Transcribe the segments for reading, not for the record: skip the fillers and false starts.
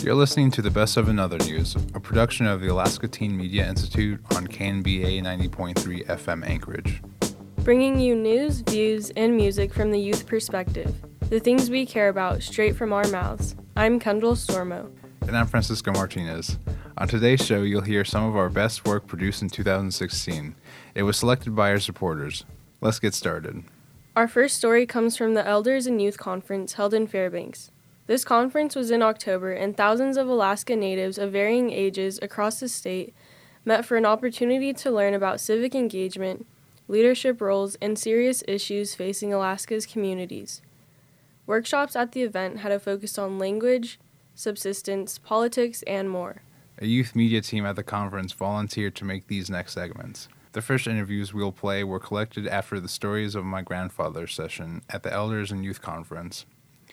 You're listening to the Best of Another News, a production of the Alaska Teen Media Institute on KNBA 90.3 FM Anchorage. Bringing you news, views, and music from the youth perspective. The things we care about straight from our mouths. I'm Kendall Stormo. And I'm Francisco Martinez. On today's show, you'll hear some of our best work produced in 2016. It was selected by our supporters. Let's get started. Our first story comes from the Elders and Youth Conference held in Fairbanks. This conference was in October, and thousands of Alaska natives of varying ages across the state met for an opportunity to learn about civic engagement, leadership roles, and serious issues facing Alaska's communities. Workshops at the event had a focus on language, subsistence, politics, and more. A youth media team at the conference volunteered to make these next segments. The first interviews we'll play were collected after the Stories of My Grandfather session at the Elders and Youth Conference.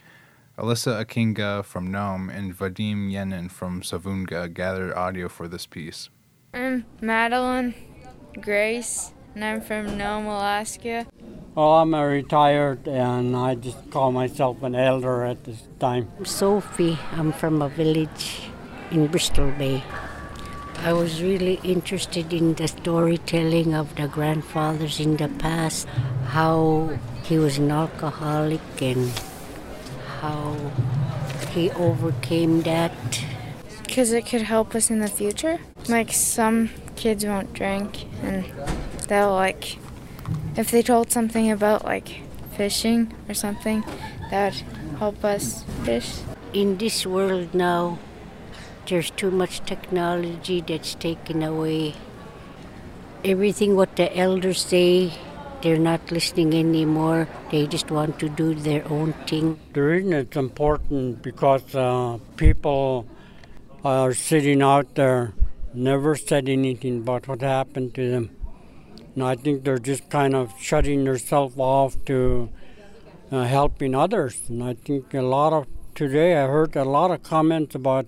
Alyssa Akinga from Nome and Vadim Yenin from Savunga gathered audio for this piece. I'm Madeline Grace, and I'm from Nome, Alaska. Well, I'm a retired, and I just call myself an elder at this time. I'm Sophie. I'm from a village in Bristol Bay. I was really interested in the storytelling of the grandfathers in the past, how he was an alcoholic and how he overcame that. Because it could help us in the future. Like, some kids won't drink, and they'll, if they told something about, fishing or something, that would help us fish. In this world now, there's too much technology that's taken away. Everything what the elders say, they're not listening anymore. They just want to do their own thing. The reason it's important because people are sitting out there, never said anything about what happened to them. And I think they're just kind of shutting themselves off to helping others. And I think today I heard a lot of comments about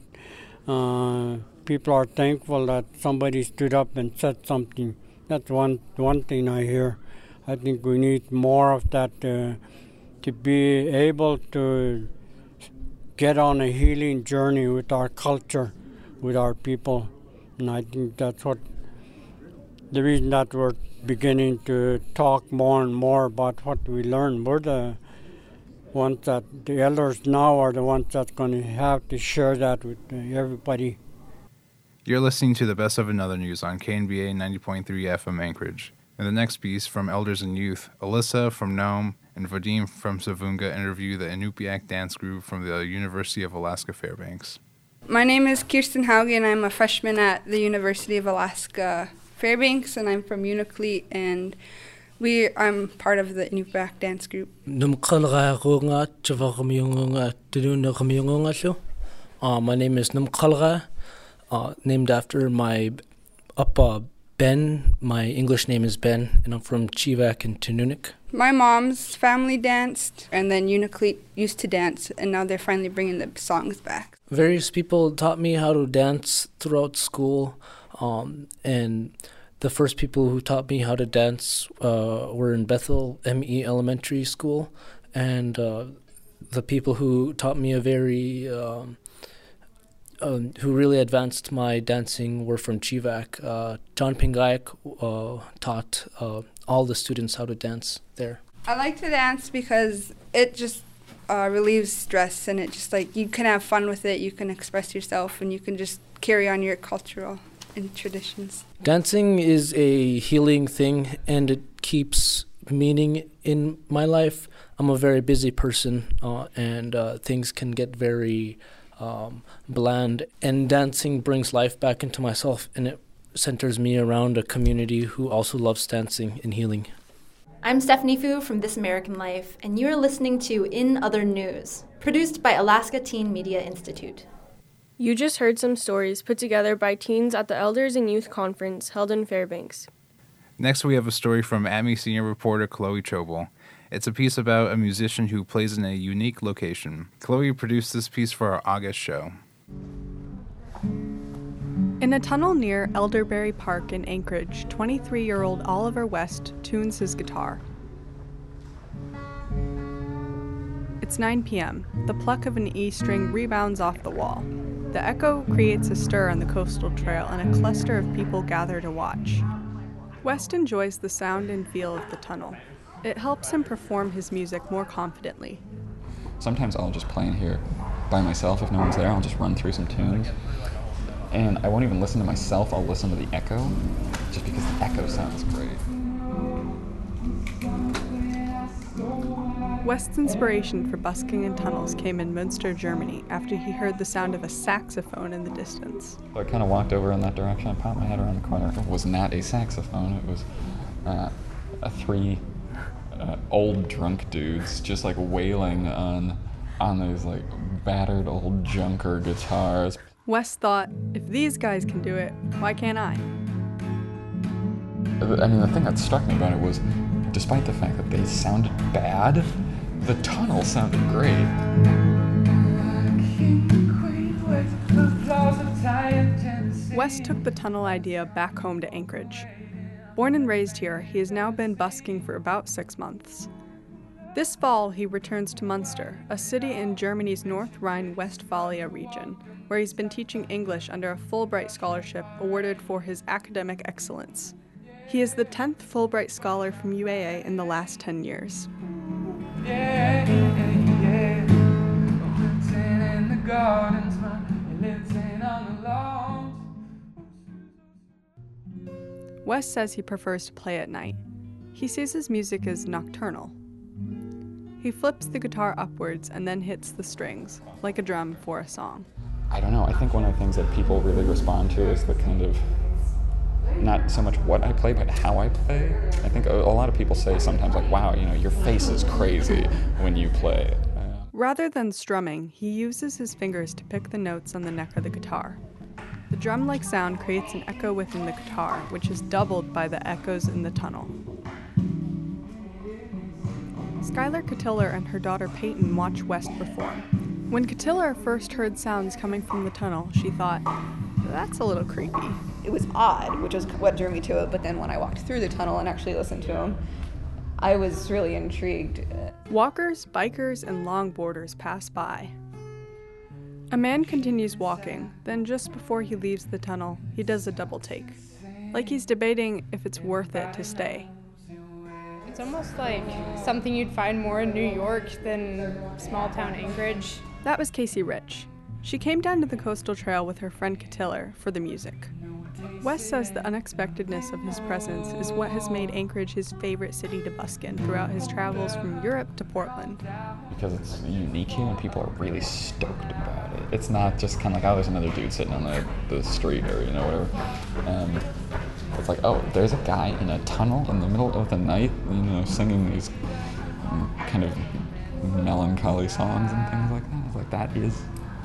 people are thankful that somebody stood up and said something. That's one thing I hear. I think we need more of that to be able to get on a healing journey with our culture, with our people. And I think that's what the reason that we're beginning to talk more and more about what we learn. We're the ones that the elders now are the ones that's going to have to share that with everybody. You're listening to the Best of Another News on KNBA 90.3 FM Anchorage. In the next piece, from Elders and Youth, Alyssa from Nome and Vadim from Savunga interview the Inupiaq dance group from the University of Alaska Fairbanks. My name is Kirsten Haugen. I'm a freshman at the University of Alaska Fairbanks, and I'm from Unalakleet, and I'm part of the Inupiaq dance group. My name is Numkalga, named after my Appa Ben. My English name is Ben, and I'm from Chivak and Tununic. My mom's family danced, and then Unalakleet used to dance, and now they're finally bringing the songs back. Various people taught me how to dance throughout school, and the first people who taught me how to dance were in Bethel ME Elementary School, and the people who taught me who really advanced my dancing were from Chivak. John Pingayak taught all the students how to dance there. I like to dance because it just relieves stress, and it just you can have fun with it, you can express yourself, and you can just carry on your cultural and traditions. Dancing is a healing thing, and it keeps meaning in my life. I'm a very busy person, and things can get very bland, and dancing brings life back into myself, and it centers me around a community who also loves dancing and healing. I'm Stephanie Fu from This American Life, and you're listening to In Other News, produced by Alaska Teen Media Institute. You just heard some stories put together by teens at the Elders and Youth Conference held in Fairbanks. Next, we have a story from ATME senior reporter Chloe Chobel. It's a piece about a musician who plays in a unique location. Chloe produced this piece for our August show. In a tunnel near Elderberry Park in Anchorage, 23-year-old Oliver West tunes his guitar. It's 9 p.m. The pluck of an E string rebounds off the wall. The echo creates a stir on the coastal trail, and a cluster of people gather to watch. West enjoys the sound and feel of the tunnel. It helps him perform his music more confidently. Sometimes I'll just play in here by myself. If no one's there, I'll just run through some tunes. And I won't even listen to myself, I'll listen to the echo, just because the echo sounds great. West's inspiration for busking in tunnels came in Münster, Germany, after he heard the sound of a saxophone in the distance. So I kind of walked over in that direction, I popped my head around the corner. It was not a saxophone, it was three old drunk dudes just like wailing on those like battered old junker guitars. West thought, if these guys can do it, why can't I? I mean, the thing that struck me about it was, despite the fact that they sounded bad, the tunnel sounded great. West took the tunnel idea back home to Anchorage. Born and raised here, he has now been busking for about 6 months. This fall, he returns to Münster, a city in Germany's North Rhine-Westphalia region, where he's been teaching English under a Fulbright scholarship awarded for his academic excellence. He is the 10th Fulbright scholar from UAA in the last 10 years. West says he prefers to play at night. He sees his music as nocturnal. He flips the guitar upwards and then hits the strings, like a drum for a song. I don't know, I think one of the things that people really respond to is the kind of, not so much what I play, but how I play. I think a lot of people say sometimes like, wow, you know, your face is crazy when you play. Rather than strumming, he uses his fingers to pick the notes on the neck of the guitar. The drum-like sound creates an echo within the guitar, which is doubled by the echoes in the tunnel. Skylar Cotillar and her daughter Peyton watch West perform. When Cotillar first heard sounds coming from the tunnel, she thought, that's a little creepy. It was odd, which is what drew me to it, but then when I walked through the tunnel and actually listened to him, I was really intrigued. Walkers, bikers, and longboarders pass by. A man continues walking, then just before he leaves the tunnel, he does a double take, like he's debating if it's worth it to stay. It's almost like something you'd find more in New York than small-town Anchorage. That was Casey Rich. She came down to the coastal trail with her friend Cotillar for the music. West says the unexpectedness of his presence is what has made Anchorage his favorite city to busk in throughout his travels from Europe to Portland. Because it's unique here and people are really stoked about it. It's not just kind of like, oh, there's another dude sitting on the street or, you know, whatever. It's like, oh, there's a guy in a tunnel in the middle of the night, you know, singing these kind of melancholy songs and things like that. It's like, that is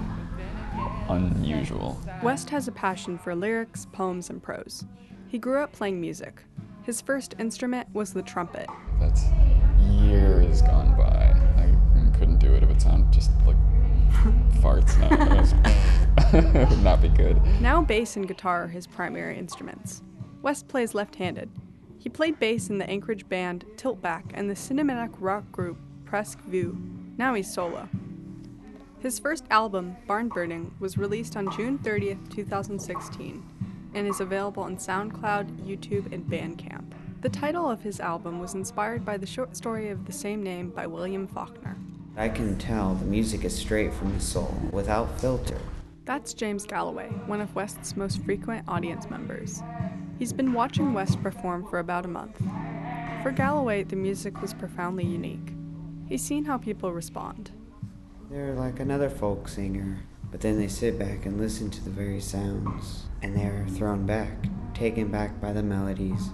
unusual. West has a passion for lyrics, poems, and prose. He grew up playing music. His first instrument was the trumpet. That's years gone by. I couldn't do it if it sounded just like farts. It would not be good. Now bass and guitar are his primary instruments. West plays left-handed. He played bass in the Anchorage band Tiltback and the cinematic rock group Presque Vue. Now he's solo. His first album, Barn Burning, was released on June 30th, 2016, and is available on SoundCloud, YouTube, and Bandcamp. The title of his album was inspired by the short story of the same name by William Faulkner. I can tell the music is straight from the soul, without filter. That's James Galloway, one of West's most frequent audience members. He's been watching West perform for about a month. For Galloway, the music was profoundly unique. He's seen how people respond. They're like another folk singer, but then they sit back and listen to the very sounds, and they are thrown back, taken back by the melodies.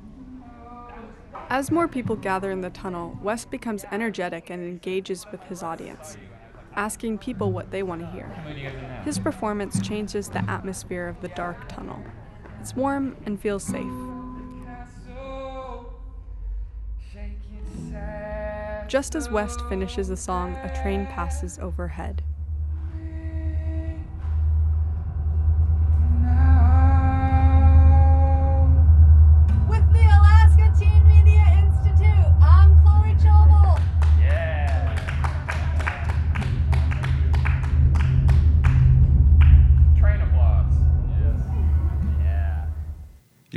As more people gather in the tunnel, West becomes energetic and engages with his audience, asking people what they want to hear. His performance changes the atmosphere of the dark tunnel. It's warm and feels safe. Just as West finishes the song, a train passes overhead. With the Alaska Teen Media Institute, I'm Chloe Chobel.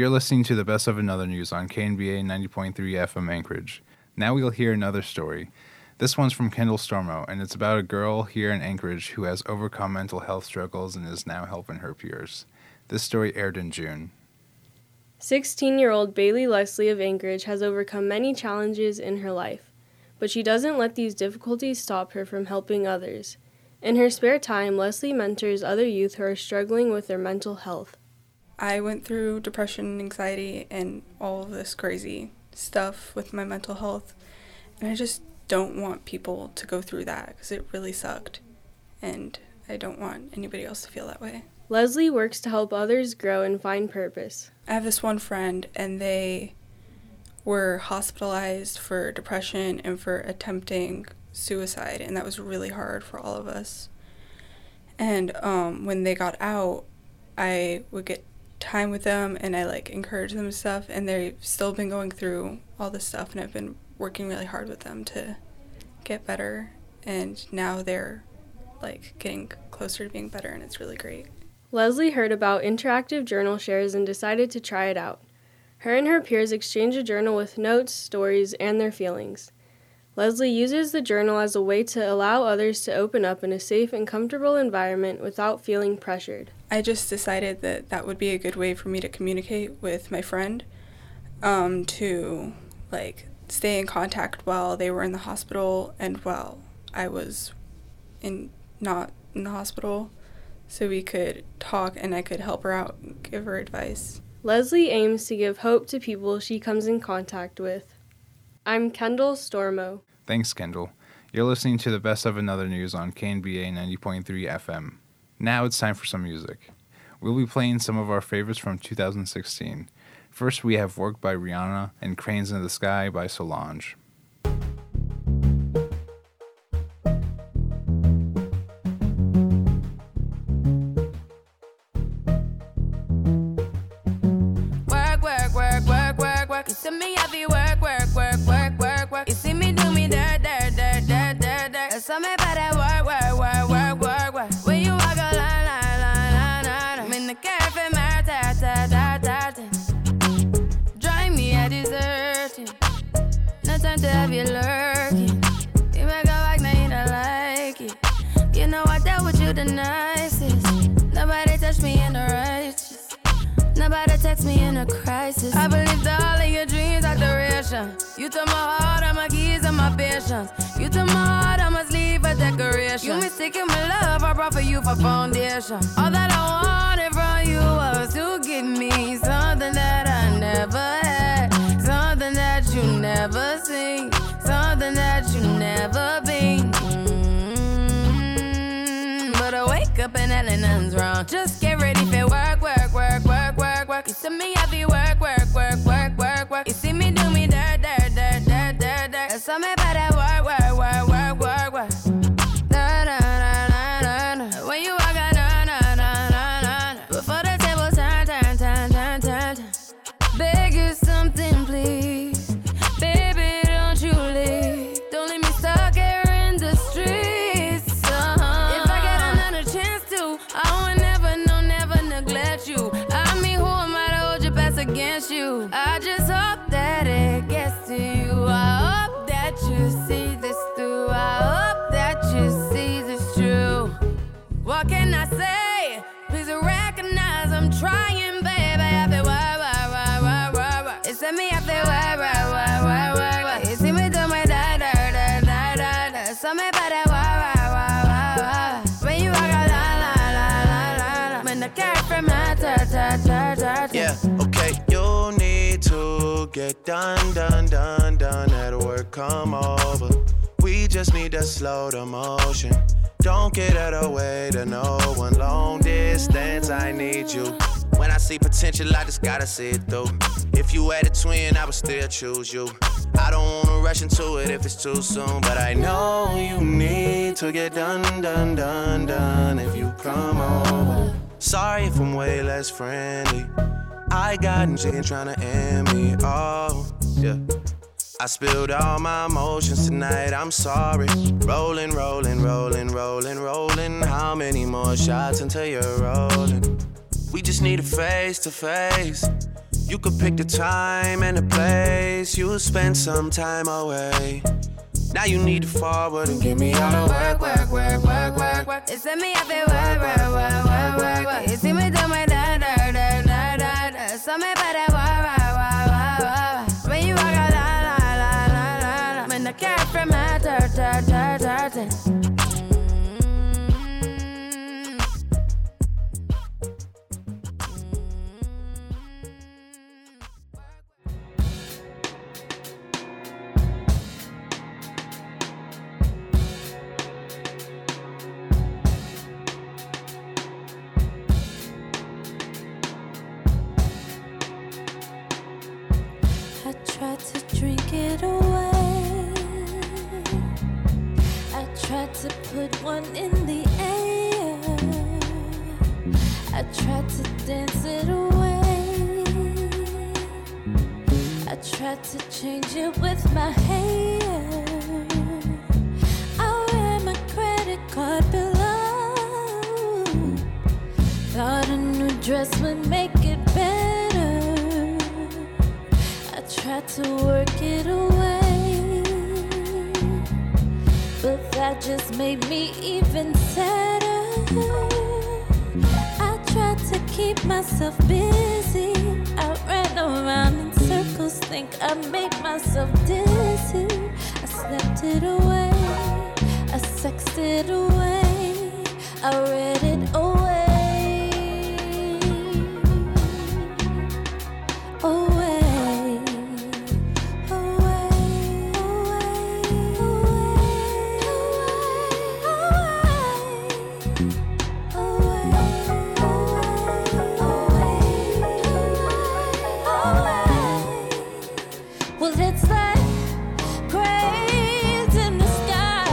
You're listening to the Best of Another News on KNBA 90.3 FM Anchorage. Now we'll hear another story. This one's from Kendall Stormo, and it's about a girl here in Anchorage who has overcome mental health struggles and is now helping her peers. This story aired in June. 16-year-old Bailey Leslie of Anchorage has overcome many challenges in her life, but she doesn't let these difficulties stop her from helping others. In her spare time, Leslie mentors other youth who are struggling with their mental health. I went through depression, anxiety, and all of this crazy stuff with my mental health, and I just don't want people to go through that because it really sucked, and I don't want anybody else to feel that way. Leslie works to help others grow and find purpose. I have this one friend, and they were hospitalized for depression and for attempting suicide, and that was really hard for all of us. And when they got out, I would get time with them, and I encourage them and stuff, and they've still been going through all this stuff, and I've been working really hard with them to get better, and now they're getting closer to being better, and it's really great. Leslie heard about interactive journal shares and decided to try it out. Her and her peers exchange a journal with notes, stories, and their feelings. Leslie uses the journal as a way to allow others to open up in a safe and comfortable environment without feeling pressured. I just decided that that would be a good way for me to communicate with my friend, to stay in contact while they were in the hospital and while I was not in the hospital, so we could talk and I could help her out and give her advice. Leslie aims to give hope to people she comes in contact with. I'm Kendall Stormo. Thanks, Kendall. You're listening to the Best of Another News on KNBA 90.3 FM. Now it's time for some music. We'll be playing some of our favorites from 2016. First, we have Work by Rihanna and Cranes in the Sky by Solange. You see me have you work. You see me do me dirt. So me better work. When you walk a line. I'm in the cafe, my ta. Drive me a dessert. No time to have you lurking. You make go back, now you don't like it. You know I dealt with you the nicest. Nobody touched me in the righteous. Nobody text me in a crisis. I believed all of your dreams are duration. You took my heart, all my keys, and my patience. You took my heart, I must leave a decoration. You mistaken my love, I brought for you for foundation. All that I wanted from you was to give me something that I never had, something that you never seen, something that you never been. But I wake up and nothing's wrong. Just get ready for work. You see me have you work. You see me do me dirt. So me better work. When you walk out, before the table turn. Beg you something, please. Baby, don't you leave. Don't leave me stuck here in the streets. If I get another chance to, I will never neglect you. Against you, I just hope that it gets to you. I hope that you see this through. I hope that you see this true. What can I say? Please recognize I'm trying, baby. I feel work. It's me, I feel work. You see me do my da. So me better work. When you walk out, when the cat from my ta. Yeah, okay, you need to get done. At work, come over. We just need to slow the motion. Don't get out of the way to no one. Long distance, I need you. When I see potential, I just gotta see it through. If you had a twin, I would still choose you. I don't wanna rush into it if it's too soon, but I know you need to get done. If you come over. Sorry if I'm way less friendly. I got shit tryna end me. Oh, yeah. I spilled all my emotions tonight, I'm sorry. Rolling. How many more shots until you're rolling? We just need a face to face. You could pick the time and the place. You'll spend some time away. Now you need to forward and give me all the work. You send me up and work. You see me do my da. So me better work. When you walk out, la. When the cat from my dirt. I tried to drink it away. I tried to put one in the air. I tried to dance it away. I tried to change it with my hair. I ran my credit card below. Thought a new dress would make it better. I tried to work it away, but that just made me even sadder. I tried to keep myself busy. I ran around in circles, think I made myself dizzy. I slept it away, I sexed it away, I read it away. Well, it's like cranes in the sky.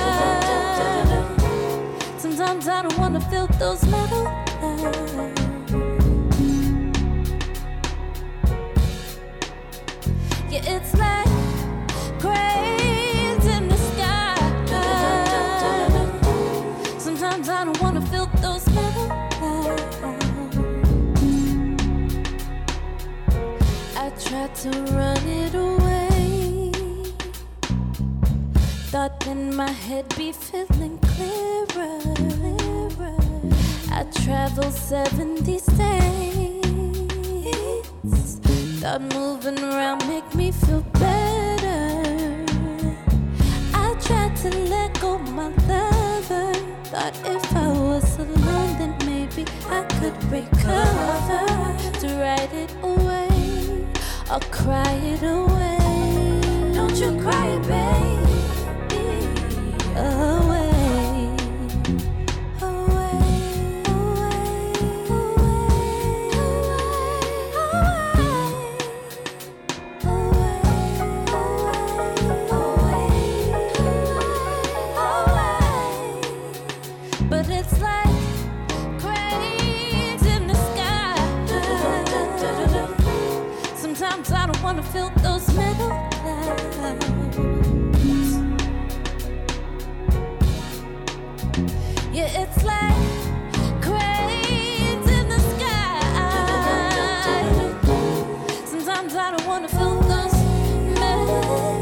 Sometimes I don't wanna feel those metal lines. Yeah, it's like cranes in the sky. Sometimes I don't wanna feel those metal lines. I tried to run it away. Thought then my head be feeling clearer. I traveled 70 states. Thought moving around make me feel better. I tried to let go my lover. Thought if I was alone then maybe I could recover. To write it away, I'll cry it away. Don't you cry, baby. Away. But it's like cranes in the sky. Sometimes I don't wanna feel those metal clouds. Yeah, it's like cranes in the sky. Sometimes I don't wanna feel those metal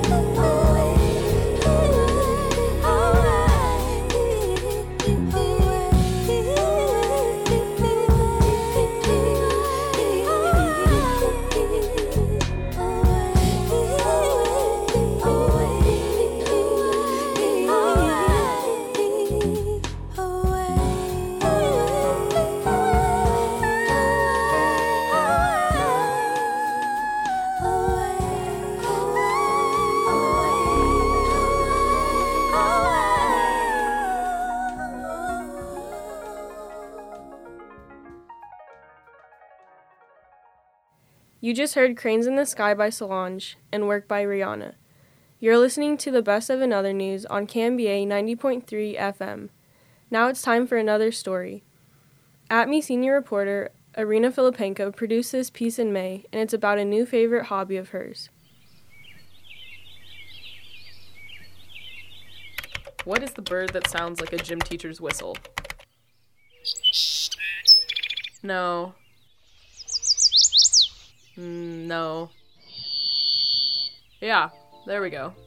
You just heard Cranes in the Sky by Solange and Work by Rihanna. You're listening to the Best of Another News on KMBA 90.3 FM. Now it's time for another story. At Me senior reporter Irina Filipenko produced this piece in May, and it's about a new favorite hobby of hers. What is the bird that sounds like a gym teacher's whistle? No. No. Yeah, there we go.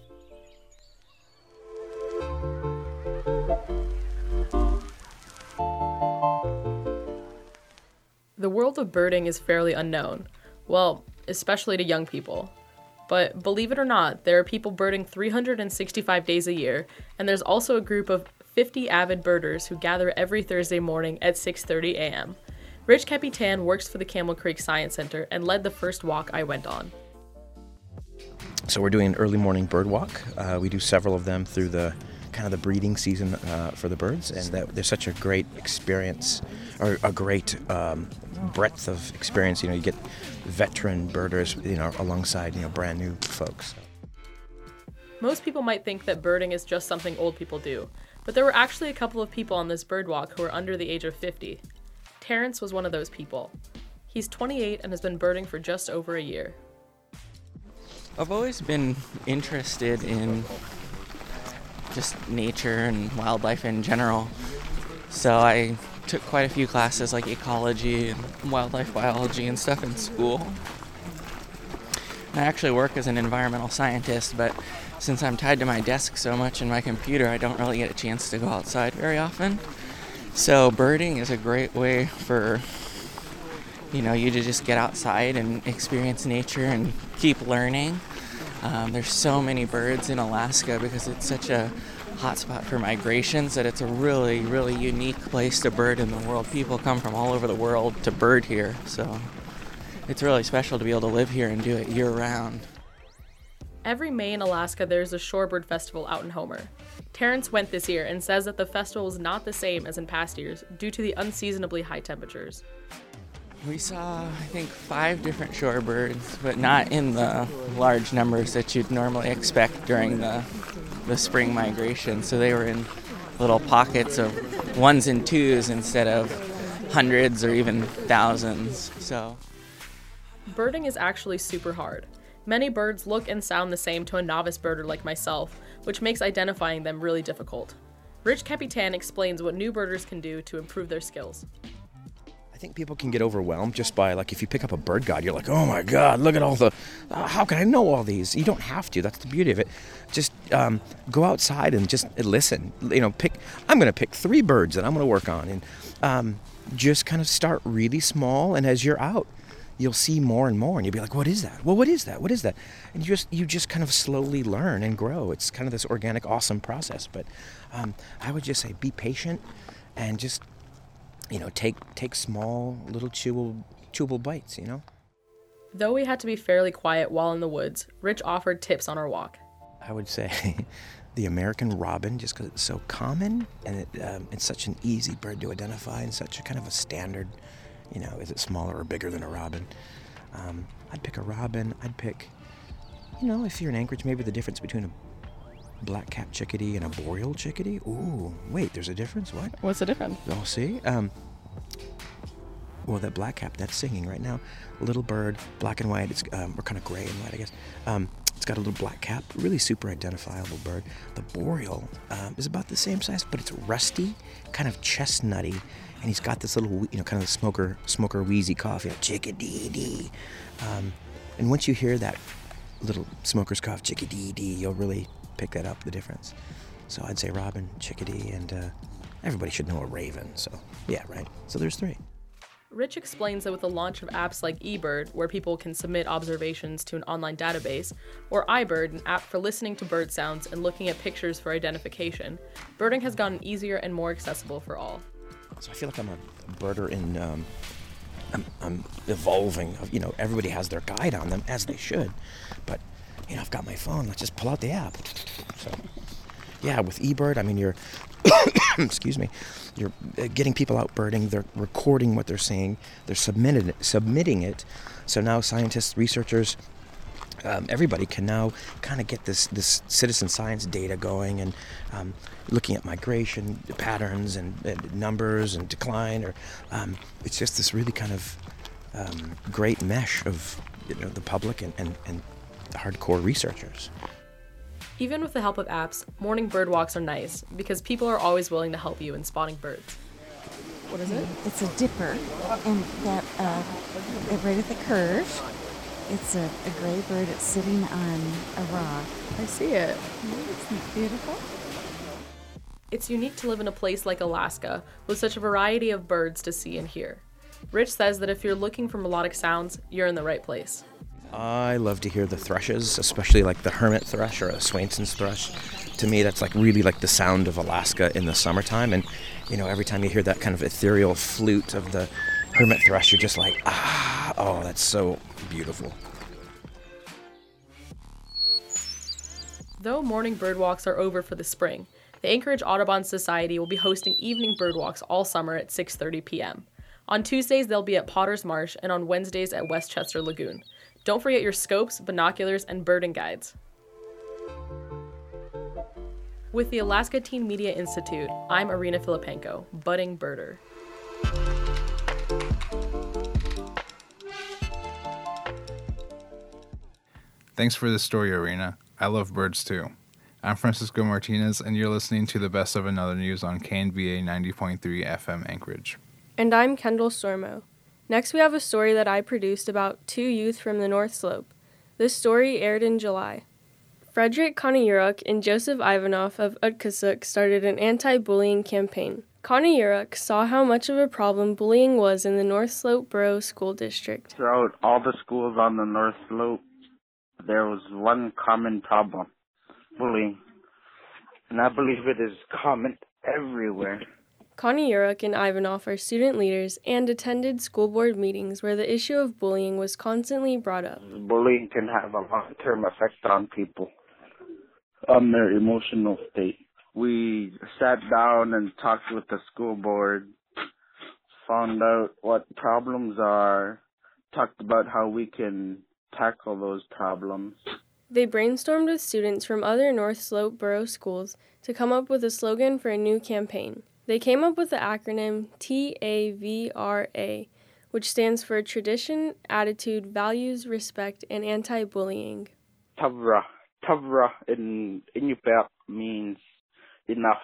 The world of birding is fairly unknown. Well, especially to young people. But believe it or not, there are people birding 365 days a year, and there's also a group of 50 avid birders who gather every Thursday morning at 6:30 a.m. Rich Capitan works for the Camel Creek Science Center and led the first walk I went on. So we're doing an early morning bird walk. We do several of them through the kind of the breeding season for the birds, and that there's such a great experience, or a great breadth of experience. You get veteran birders, alongside brand new folks. Most people might think that birding is just something old people do, but there were actually a couple of people on this bird walk who were under the age of 50. Terrence was one of those people. He's 28 and has been birding for just over a year. I've always been interested in just nature and wildlife in general. So I took quite a few classes like ecology and wildlife biology and stuff in school. I actually work as an environmental scientist, but since I'm tied to my desk so much and my computer, I don't really get a chance to go outside very often. So birding is a great way for you to just get outside and experience nature and keep learning. There's so many birds in Alaska because it's such a hotspot for migrations that it's a really, really unique place to bird in the world. People come from all over the world to bird here, so it's really special to be able to live here and do it year-round. Every May in Alaska, there's a shorebird festival out in Homer. Terrence went this year and says that the festival is not the same as in past years due to the unseasonably high temperatures. We saw, I think, 5 different shorebirds, but not in the large numbers that you'd normally expect during the spring migration. So they were in little pockets of 1s and 2s instead of hundreds or even thousands. So birding is actually super hard. Many birds look and sound the same to a novice birder like myself, which makes identifying them really difficult. Rich Capitan explains what new birders can do to improve their skills. I think people can get overwhelmed just by, if you pick up a bird guide, you're like, oh my God, look at all the, how can I know all these? You don't have to. That's the beauty of it. Just go outside and just listen. I'm going to pick 3 birds that I'm going to work on, and just kind of start really small. And as you're out, you'll see more and more, and you'll be like, what is that? Well, what is that? What is that? And you just kind of slowly learn and grow. It's kind of this organic, awesome process. But I would just say be patient and just take small, little chewable bites, Though we had to be fairly quiet while in the woods, Rich offered tips on our walk. I would say the American robin, just because it's so common and it's such an easy bird to identify and such a kind of a standard, is it smaller or bigger than a robin? I'd pick a robin. I'd pick, if you're in Anchorage, maybe the difference between a black-capped chickadee and a boreal chickadee. Ooh, wait, there's a difference? What? What's the difference? Oh, see? Well, that black-cap, that's singing right now. Little bird, black and white. It's or kind of gray and white, I guess. It's got a little black cap, really super identifiable bird. The boreal is about the same size, but it's rusty, kind of chestnutty, and he's got this little, kind of smoker wheezy cough, chickadee-dee. And once you hear that little smoker's cough, chickadee-dee, you'll really pick that up, the difference. So I'd say robin, chickadee, and everybody should know a raven. So yeah, right. So there's 3. Rich explains that with the launch of apps like eBird, where people can submit observations to an online database, or iBird, an app for listening to bird sounds and looking at pictures for identification, birding has gotten easier and more accessible for all. So I feel like I'm a birder in I'm evolving. Everybody has their guide on them, as they should, but I've got my phone. Let's just pull out the app. So, yeah, with eBird, you're, excuse me, you're getting people out birding. They're recording what they're seeing. They're submitting it. So now scientists, researchers, everybody can now kind of get this citizen science data going and looking at migration patterns and numbers and decline. Or it's just this really kind of great mesh of the public and hardcore researchers. Even with the help of apps, morning bird walks are nice because people are always willing to help you in spotting birds. What is it? It's a dipper, and that right at the curve, It's a gray bird. It's sitting on a rock. I see it. Isn't it beautiful? It's unique to live in a place like Alaska with such a variety of birds to see and hear. Rich says that if you're looking for melodic sounds, you're in the right place. I love to hear the thrushes, especially like the hermit thrush or a Swainson's thrush. To me, that's like really like the sound of Alaska in the summertime. And, you know, every time you hear that kind of ethereal flute of the hermit thrush, you're just like, oh, that's so beautiful. Though morning birdwalks are over for the spring, the Anchorage Audubon Society will be hosting evening birdwalks all summer at 6:30 p.m. On Tuesdays, they'll be at Potter's Marsh, and on Wednesdays at Westchester Lagoon. Don't forget your scopes, binoculars, and birding guides. With the Alaska Teen Media Institute, I'm Irina Filipenko, budding birder. Thanks for the story, Irina. I love birds too. I'm Francisco Martinez, and you're listening to the Best of Another News on KNVA 90.3 FM Anchorage. And I'm Kendall Stormo. Next, we have a story that I produced about 2 youth from the North Slope. This story aired in July. Frederick Koneyuruk and Joseph Ivanov of Utkasuk started an anti-bullying campaign. Koneyuruk saw how much of a problem bullying was in the North Slope Borough School District. Throughout all the schools on the North Slope, there was one common problem: bullying. And I believe it is common everywhere. Koneyuruk and Ivanov are student leaders and attended school board meetings where the issue of bullying was constantly brought up. Bullying can have a long-term effect on people, on their emotional state. We sat down and talked with the school board, found out what problems are, talked about how we can tackle those problems. They brainstormed with students from other North Slope Borough schools to come up with a slogan for a new campaign. They came up with the acronym TAVRA, which stands for Tradition, Attitude, Values, Respect, and Anti-Bullying. Tavra in Inupiaq means enough.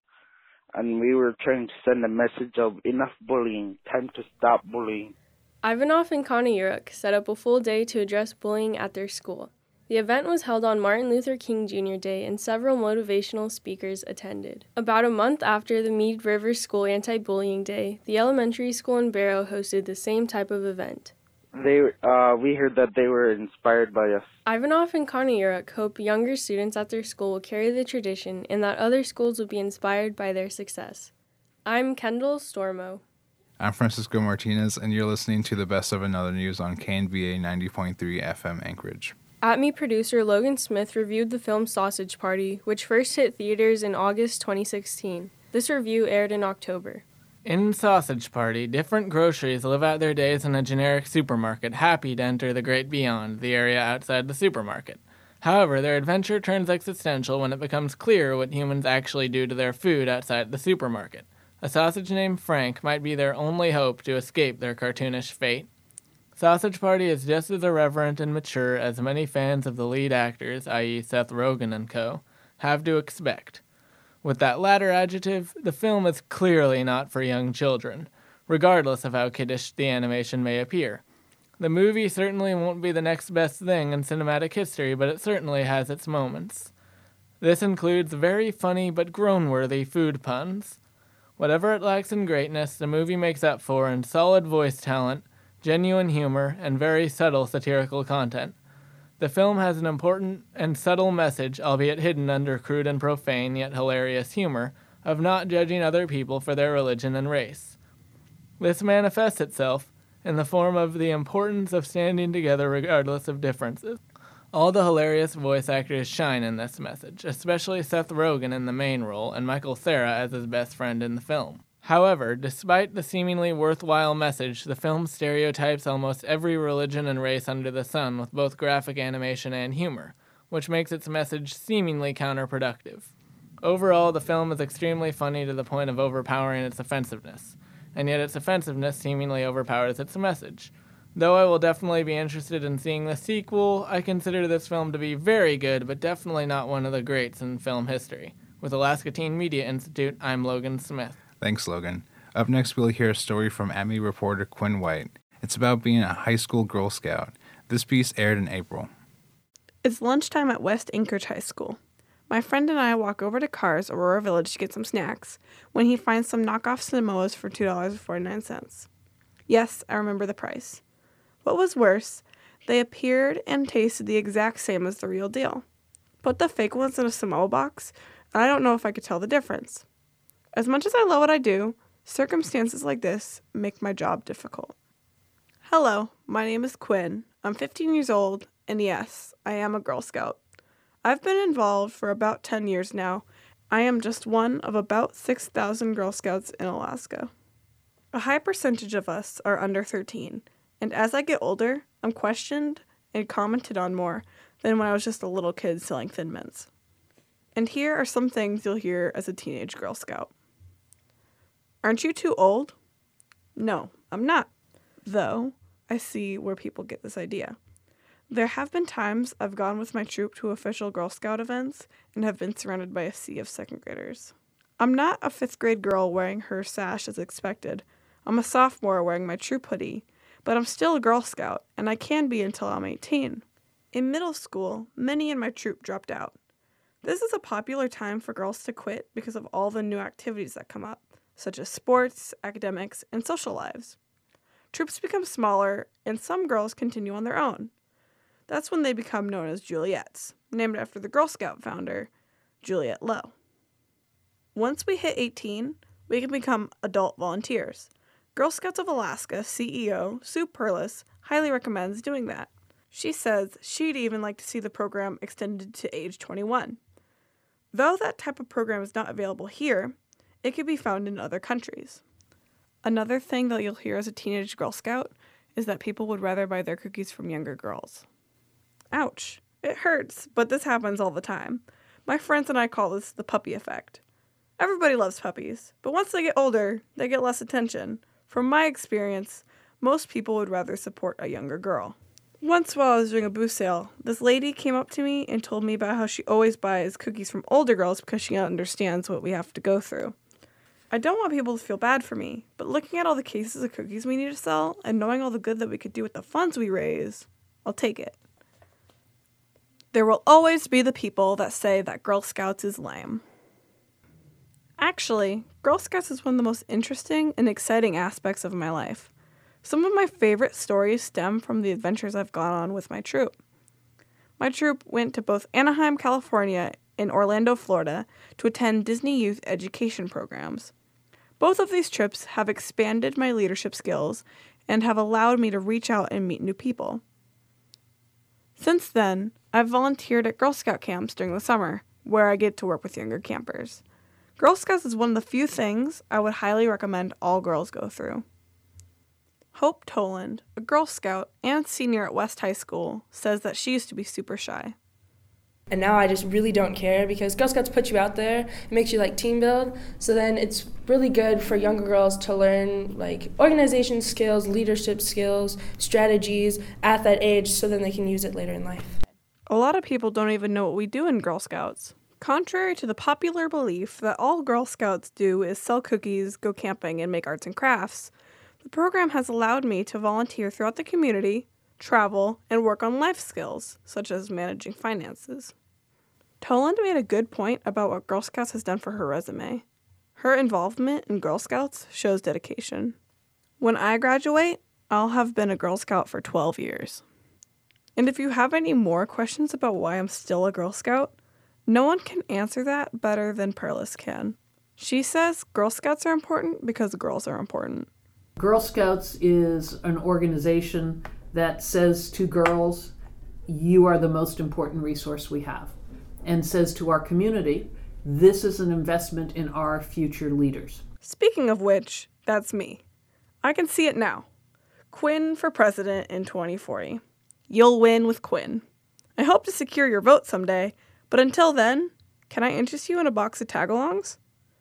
And we were trying to send a message of enough bullying, time to stop bullying. Ivanov and Koneyuruk set up a full day to address bullying at their school. The event was held on Martin Luther King Jr. Day, and several motivational speakers attended. About a month after the Mead River School Anti-Bullying Day, the elementary school in Barrow hosted the same type of event. We heard that they were inspired by us. Ivanov and Koneyuruk hope younger students at their school will carry the tradition and that other schools will be inspired by their success. I'm Kendall Stormo. I'm Francisco Martinez, and you're listening to the Best of Another News on KNVA 90.3 FM Anchorage. At Me producer Logan Smith reviewed the film Sausage Party, which first hit theaters in August 2016. This review aired in October. In Sausage Party, different groceries live out their days in a generic supermarket, happy to enter the great beyond, the area outside the supermarket. However, their adventure turns existential when it becomes clear what humans actually do to their food outside the supermarket. A sausage named Frank might be their only hope to escape their cartoonish fate. Sausage Party is just as irreverent and mature as many fans of the lead actors, i.e. Seth Rogen and co., have to expect. With that latter adjective, the film is clearly not for young children, regardless of how kiddish the animation may appear. The movie certainly won't be the next best thing in cinematic history, but it certainly has its moments. This includes very funny but groan-worthy food puns. Whatever it lacks in greatness, the movie makes up for in solid voice talent, genuine humor, and very subtle satirical content. The film has an important and subtle message, albeit hidden under crude and profane yet hilarious humor, of not judging other people for their religion and race. This manifests itself in the form of the importance of standing together regardless of differences. All the hilarious voice actors shine in this message, especially Seth Rogen in the main role and Michael Cera as his best friend in the film. However, despite the seemingly worthwhile message, the film stereotypes almost every religion and race under the sun with both graphic animation and humor, which makes its message seemingly counterproductive. Overall, the film is extremely funny to the point of overpowering its offensiveness, and yet its offensiveness seemingly overpowers its message. Though I will definitely be interested in seeing the sequel, I consider this film to be very good, but definitely not one of the greats in film history. With Alaska Teen Media Institute, I'm Logan Smith. Thanks, Logan. Up next, we'll hear a story from AMI reporter Quinn White. It's about being a high school Girl Scout. This piece aired in April. It's lunchtime at West Anchorage High School. My friend and I walk over to Carr's, Aurora Village, to get some snacks when he finds some knockoff Samoas for $2.49. Yes, I remember the price. What was worse, they appeared and tasted the exact same as the real deal. Put the fake ones in a Samoa box, and I don't know if I could tell the difference. As much as I love what I do, circumstances like this make my job difficult. Hello, my name is Quinn. I'm 15 years old, and yes, I am a Girl Scout. I've been involved for about 10 years now. I am just one of about 6,000 Girl Scouts in Alaska. A high percentage of us are under 13, and as I get older, I'm questioned and commented on more than when I was just a little kid selling Thin Mints. And here are some things you'll hear as a teenage Girl Scout. Aren't you too old? No, I'm not. Though, I see where people get this idea. There have been times I've gone with my troop to official Girl Scout events and have been surrounded by a sea of second graders. I'm not a 5th grade girl wearing her sash as expected. I'm a sophomore wearing my troop hoodie, but I'm still a Girl Scout, and I can be until I'm 18. In middle school, many in my troop dropped out. This is a popular time for girls to quit because of all the new activities that come up, such as sports, academics, and social lives. Troops become smaller, and some girls continue on their own. That's when they become known as Juliettes, named after the Girl Scout founder, Juliette Lowe. Once we hit 18, we can become adult volunteers. Girl Scouts of Alaska CEO Sue Perlis highly recommends doing that. She says she'd even like to see the program extended to age 21. Though that type of program is not available here, it can be found in other countries. Another thing that you'll hear as a teenage Girl Scout is that people would rather buy their cookies from younger girls. Ouch. It hurts, but this happens all the time. My friends and I call this the puppy effect. Everybody loves puppies, but once they get older, they get less attention. From my experience, most people would rather support a younger girl. Once while I was doing a booth sale, this lady came up to me and told me about how she always buys cookies from older girls because she understands what we have to go through. I don't want people to feel bad for me, but looking at all the cases of cookies we need to sell and knowing all the good that we could do with the funds we raise, I'll take it. There will always be the people that say that Girl Scouts is lame. Actually, Girl Scouts is one of the most interesting and exciting aspects of my life. Some of my favorite stories stem from the adventures I've gone on with my troop. My troop went to both Anaheim, California, and Orlando, Florida, to attend Disney Youth Education programs. Both of these trips have expanded my leadership skills and have allowed me to reach out and meet new people. Since then, I've volunteered at Girl Scout camps during the summer, where I get to work with younger campers. Girl Scouts is one of the few things I would highly recommend all girls go through. Hope Toland, a Girl Scout and senior at West High School, says that she used to be super shy. And now I just really don't care because Girl Scouts put you out there, it makes you like team build, so then it's really good for younger girls to learn like organization skills, leadership skills, strategies at that age so then they can use it later in life. A lot of people don't even know what we do in Girl Scouts. Contrary to the popular belief that all Girl Scouts do is sell cookies, go camping, and make arts and crafts, the program has allowed me to volunteer throughout the community, travel, and work on life skills, such as managing finances. Toland made a good point about what Girl Scouts has done for her resume. Her involvement in Girl Scouts shows dedication. When I graduate, I'll have been a Girl Scout for 12 years. And if you have any more questions about why I'm still a Girl Scout, no one can answer that better than Perlis can. She says Girl Scouts are important because girls are important. Girl Scouts is an organization that says to girls, you are the most important resource we have, and says to our community, this is an investment in our future leaders. Speaking of which, that's me. I can see it now. Quinn for president in 2040. You'll win with Quinn. I hope to secure your vote someday, but until then, can I interest you in a box of tagalongs?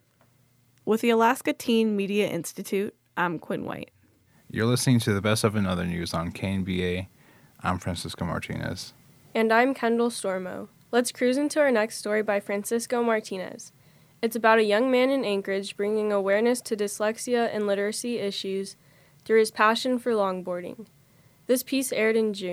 With the Alaska Teen Media Institute, I'm Quinn White. You're listening to the Best of Another News on KNBA. I'm Francisco Martinez. And I'm Kendall Stormo. Let's cruise into our next story by Francisco Martinez. It's about a young man in Anchorage bringing awareness to dyslexia and literacy issues through his passion for longboarding. This piece aired in June.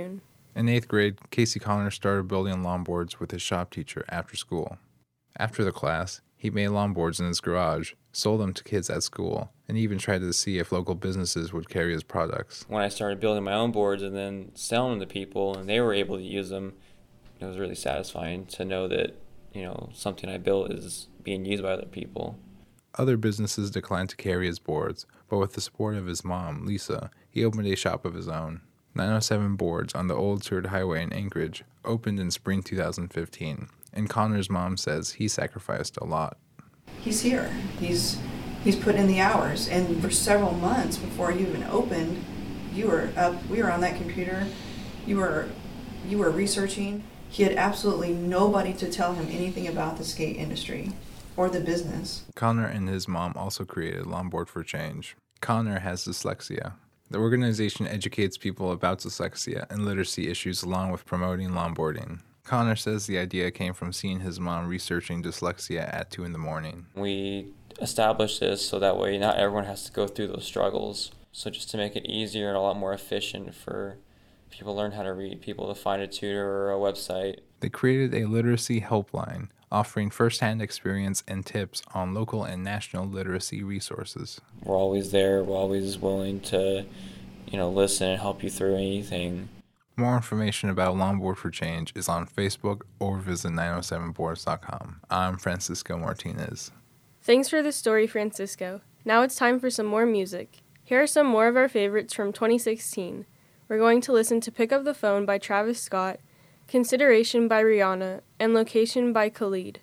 In 8th grade, Casey Connor started building longboards with his shop teacher after school. After the class, he made longboards in his garage, sold them to kids at school, and even tried to see if local businesses would carry his products. When I started building my own boards and then selling them to people and they were able to use them, it was really satisfying to know that, something I built is being used by other people. Other businesses declined to carry his boards, but with the support of his mom, Lisa, he opened a shop of his own. 907 Boards on the Old Seward Highway in Anchorage opened in spring 2015, and Connor's mom says he sacrificed a lot. He's here. He's put in the hours, and for several months before you even opened, you were up. We were on that computer. You were researching. He had absolutely nobody to tell him anything about the skate industry or the business. Connor and his mom also created Longboard for Change. Connor has dyslexia. The organization educates people about dyslexia and literacy issues along with promoting longboarding. Connor says the idea came from seeing his mom researching dyslexia at 2 a.m. We established this so that way not everyone has to go through those struggles. So just to make it easier and a lot more efficient for people to learn how to read, people to find a tutor or a website. They created a literacy helpline, offering first-hand experience and tips on local and national literacy resources. We're always there. We're always willing to, listen and help you through anything. More information about Longboard for Change is on Facebook or visit 907boards.com. I'm Francisco Martinez. Thanks for the story, Francisco. Now it's time for some more music. Here are some more of our favorites from 2016. We're going to listen to Pick Up the Phone by Travis Scott, Consideration by Rihanna, and Location by Khalid.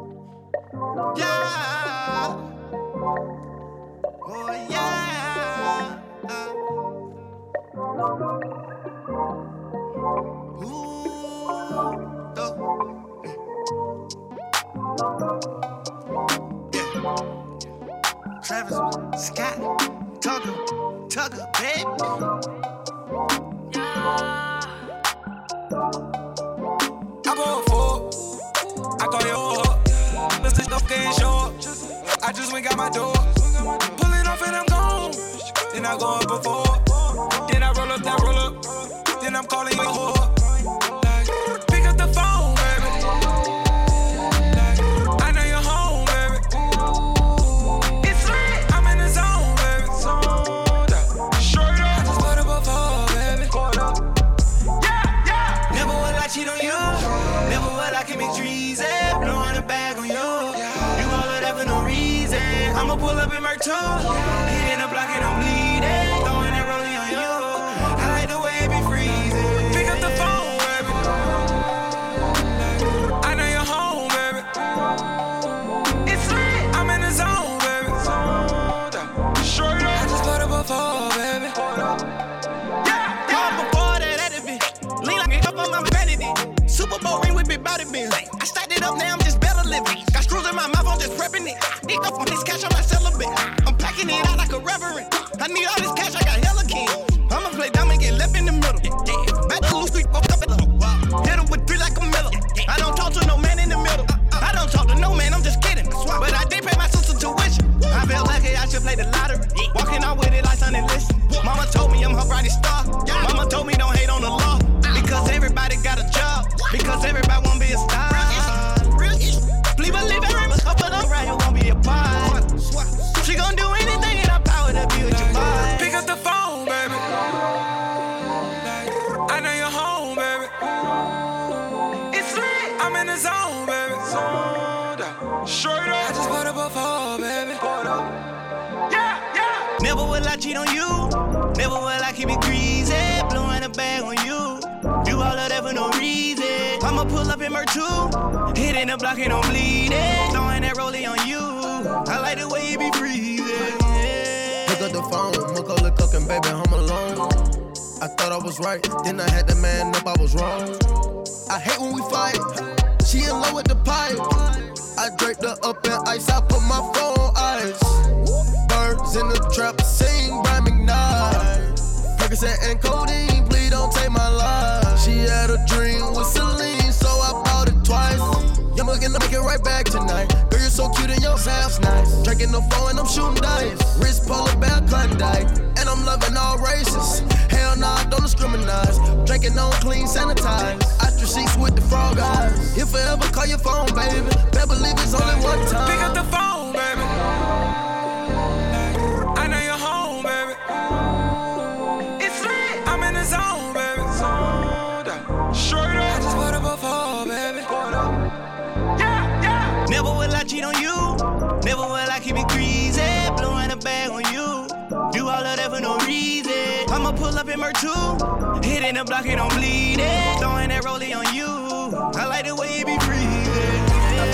Yeah. Oh, yeah. Travis Scott, Tucker, baby. I go for, I call you up. Mr. Stuff getting short. I just went got my door. Pull it off and I'm gone. Then I go up before. Then I roll up. Then I'm calling you whore. Like, pick up the phone, baby. Like, I know you're home, baby. It's lit. I'm in the zone, baby. Straight up. I just put up before, baby. Yeah. Never will I cheat on you. Never will I commit treason. Blowing a bag on you. You all of that for no reason. I'ma pull up in my toe. Hitting the block and I'm bleeding. Throwing that rolling on you. I like the way it be freezing. Pick up the phone, baby. I know you're home, baby. It's lit. I'm in the zone, baby. Straight up. I just put up before, baby. Yeah. Before that, that'd be lean like it up on my vanity. Super Bowl ring with big body bins. I stacked it up, now I'm just better living. Got screws in my mouth, I'm just prepping it. Eat up on this cash, I'm not celibate. I'm packing it out like a reverend. I need all this cash, I got hella king. I'ma play dumb and get left in the middle. Back to loose street, up in the hit him with 3 like a miller. I don't talk to no man in the middle. I don't talk to no man, I'm just kidding. But I did pay my sister tuition. I felt lucky I should play the lottery. Walking out with it like Sunday list. Mama told me I'm her brightest star. Mama told me don't hate on the law. Because everybody got a job. Because everybody won't be a star. Please believe every motherfucker around you won't be a part. She gon' do anything in her power to be with your boy. Pick up the phone, baby. I know you're home, baby. It's lit. I'm in the zone, baby. Straight up. I just put up before, baby. Yeah. Never will I cheat on you. Never will I keep it greasy. Blowing a bag on you. Do all of that for no reason. I'ma pull up in Mer2. Hitting the block and I'm bleeding. Throwing that rollie on you. I like the way you be freezing. Yeah. Pick up the phone, Macaulay cooking, baby, I'm alone. I thought I was right, then I had to man up, I was wrong. I hate when we fight. She in love with the pipe. I draped her up in ice, I put my phone on ice. Birds in the trap, sing by McKnight. Percocet and codeine, please don't take my life. She had a dream with Celine, so I bought it twice. You're gonna make it right back tonight. Girl, you're so cute and your sounds nice. drinking the phone and I'm shooting dice. Wrist polar bear Klondike, and I'm loving all races. Hell nah, don't discriminate. Drinking on clean, sanitize. Ostrich sheets with the frog eyes. If I ever call your phone, baby, better believe it's only one time. Pick up the phone, baby. I know you're home, baby. It's lit. I'm in the zone, baby. Straight up. I just put up a phone, baby. Yeah. Never will I cheat on you. Never will I keep it greasy. Blowing a bag on you. Do all of that for no reason. I'ma pull up in Mer 2. Hitting the block, it don't bleed it. Throwing that rollie on you. I like the way you be breathing.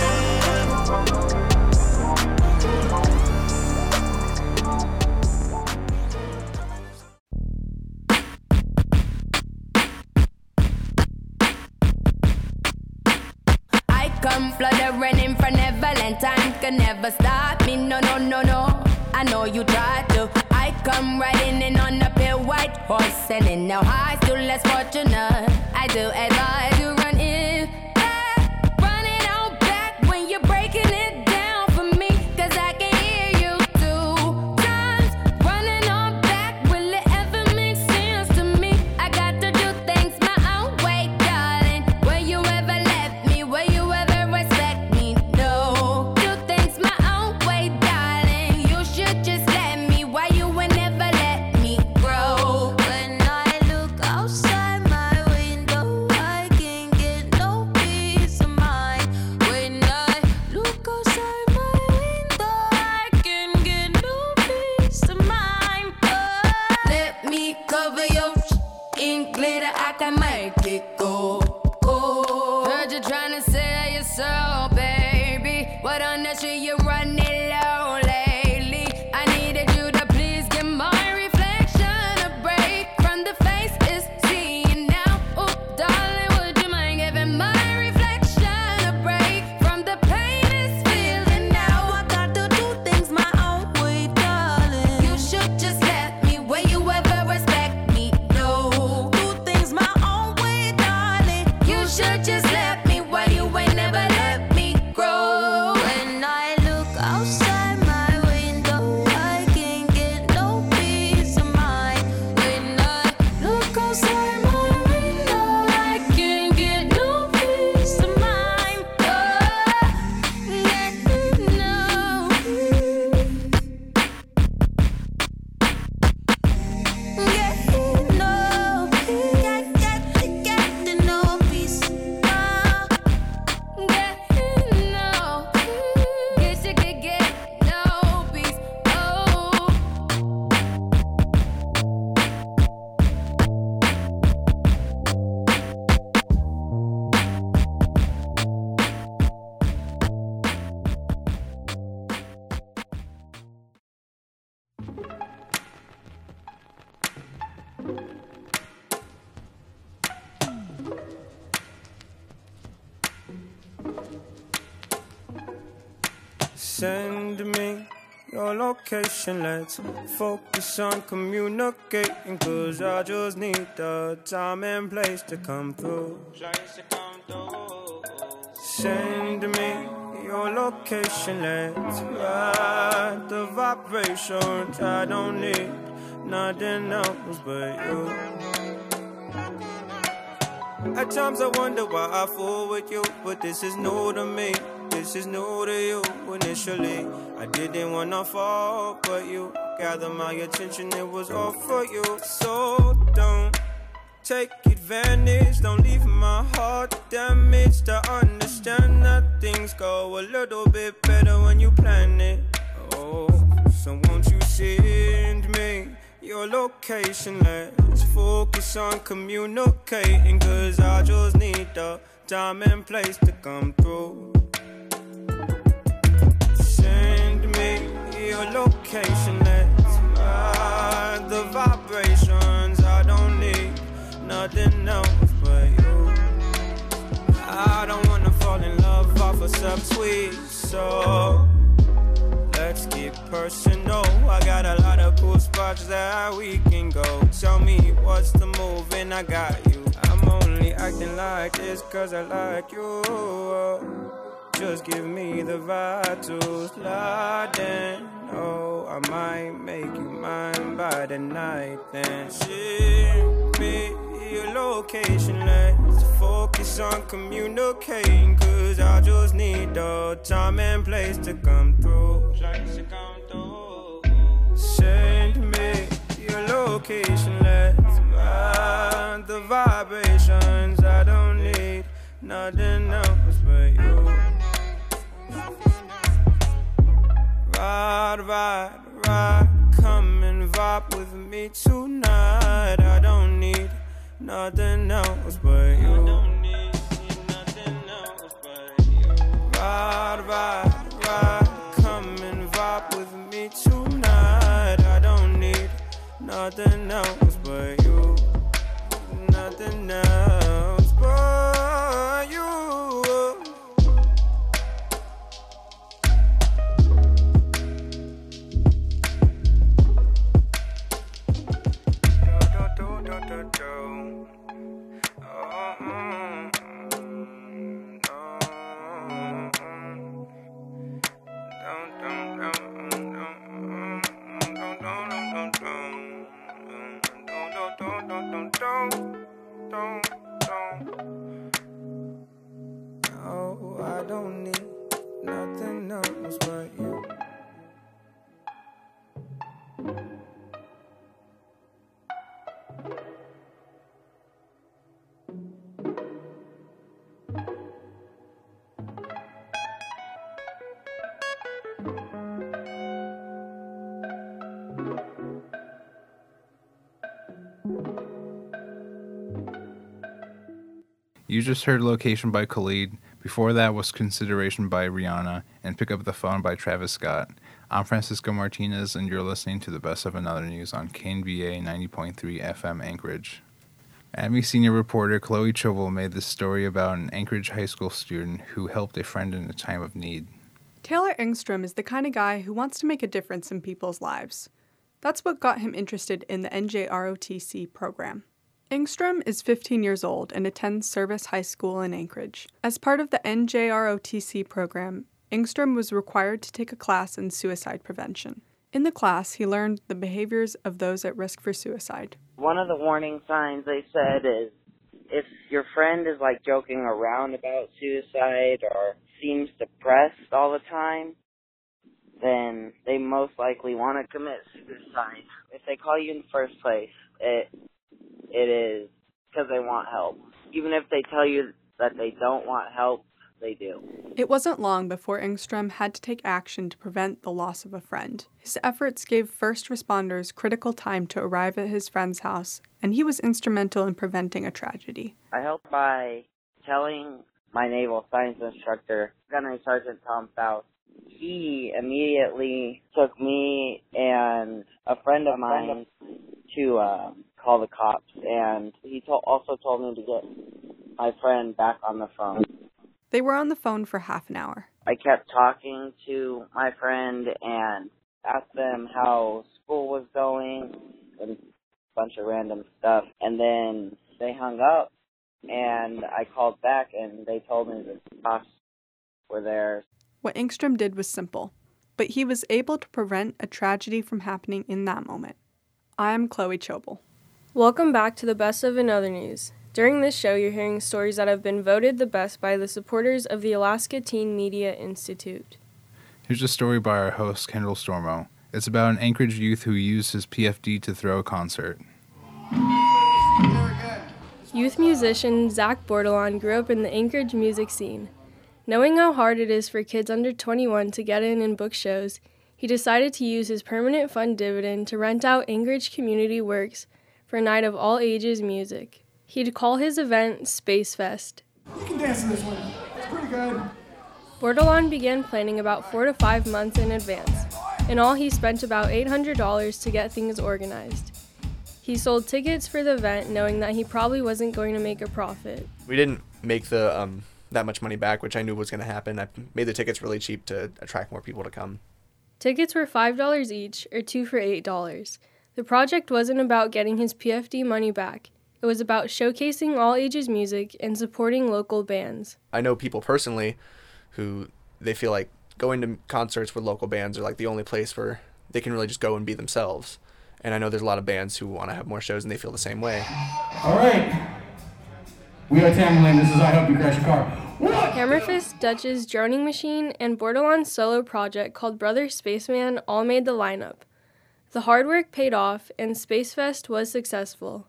I come fluttering in front of Valentine. Can never stop me, no, no, no, no. I know you tried to. I come riding in on a pale white horse, selling now high, still less fortunate. I do advise you run in back, run it out back when you're breaking it down for me, cause I can hear you 2 times. Running on back, will it ever make sense to me? I got to do things my own way, darling. Will you ever let me? Will you ever respect me? No. Do things my own way, darling. You should just let me. Why you would never let me grow? When I look outside my window, I can't get no peace of mind. When I look outside my window, I can get no peace of mind. Let me cover your in glitter. I can make it go. Heard you tryna sell your soul, baby. What on that shit you running low lately? I needed you to please give my reflection a break from the face it's seeing now. Oh, darling, would you mind giving my reflection a break from the pain it's feeling now? I got to do things my own way, darling. You should just let me. Will you ever respect me? No. Do things my own way, darling. You should just let me. Why you ain't never let me grow? When I look outside my window, I can't get no peace of mind. When I look outside my window, I can't get no peace of mind. Yeah, no. Yeah, no, got to no peace. Guess you could get no peace. Oh. Send me your location, let's focus on communicating, cause I just need the time and place to come through. Send me your location, let's ride the vibrations. I don't need nothing else but you. At times I wonder why I fool with you, but this is new to me. This is new to you. Initially, I didn't wanna fall, but you gathered my attention, it was all for you. So don't take advantage, don't leave my heart damaged. To understand that things go a little bit better when you plan it. Oh, so won't you send me your location? Let's focus on communicating, cause I just need the time and place to come through. Send me your location, let's ride the vibrations. I don't need nothing else but you. I don't wanna fall in love off a subtweet, so let's get personal. I got a lot of cool spots that we can go. Tell me what's the move and I got you. I'm only acting like this cause I like you. just give me the vibe to slide in. Oh, I might make you mine by the night. Then ship me your location. Let's focus on communicating, 'cause I just need the time and place to come through. Send me your location. Let's ride the vibrations. I don't need nothing else but you. Ride, ride, ride, come and vibe with me tonight. I don't need nothing else but you. Ride, ride, ride, come and vibe with me tonight. I don't need nothing else but you. Nothing else but you. No, I don't need nothing else but you. You just heard Location by Khalid. Before that was Consideration by Rihanna and Pick Up the Phone by Travis Scott. I'm Francisco Martinez, and you're listening to the Best of Another News on KNVA 90.3 FM Anchorage. AMI senior reporter Chloe Chauvel made this story about an Anchorage high school student who helped a friend in a time of need. Taylor Engstrom is the kind of guy who wants to make a difference in people's lives. That's what got him interested in the NJROTC program. Engstrom is 15 years old and attends Service High School in Anchorage. As part of the NJROTC program, Engstrom was required to take a class in suicide prevention. In the class, he learned the behaviors of those at risk for suicide. One of the warning signs they said is if your friend is like joking around about suicide or seems depressed all the time, then they most likely want to commit suicide. If they call you in the first place, it is because they want help. Even if they tell you that they don't want help, they do. It wasn't long before Engstrom had to take action to prevent the loss of a friend. His efforts gave first responders critical time to arrive at his friend's house, and he was instrumental in preventing a tragedy. I helped by telling my naval science instructor, Gunnery Sergeant Tom Faust. He immediately took me and a friend of mine to call the cops, and he also told me to get my friend back on the phone. They were on the phone for half an hour. I kept talking to my friend and asked them how school was going and a bunch of random stuff, and then they hung up, and I called back, and they told me that the cops were there. What Engstrom did was simple, but he was able to prevent a tragedy from happening in that moment. I am Chloe Chauvel. Welcome back to the Best of Another News. During this show, you're hearing stories that have been voted the best by the supporters of the Alaska Teen Media Institute. Here's a story by our host, Kendall Stormo. It's about an Anchorage youth who used his PFD to throw a concert. Youth musician Zach Bordelon grew up in the Anchorage music scene. Knowing how hard it is for kids under 21 to get in and book shows, he decided to use his permanent fund dividend to rent out Anchorage Community Works for a night of all ages music. He'd call his event Space Fest. You can dance in this one. It's pretty good. Bordelon began planning about 4 to 5 months in advance. In all, he spent about $800 to get things organized. He sold tickets for the event knowing that he probably wasn't going to make a profit. We didn't make the that much money back, which I knew was going to happen. I made the tickets really cheap to attract more people to come. Tickets were $5 each, or 2 for $8. The project wasn't about getting his PFD money back. It was about showcasing all ages music and supporting local bands. I know people personally who they feel like going to concerts with local bands are like the only place where they can really just go and be themselves. And I know there's a lot of bands who want to have more shows and they feel the same way. All right. We are Tamerlane. This is I Hope You Crash Your Car. Hammerfist, Dutch's Droning Machine, and Bordelon's solo project called Brother Spaceman all made the lineup. The hard work paid off, and Spacefest was successful.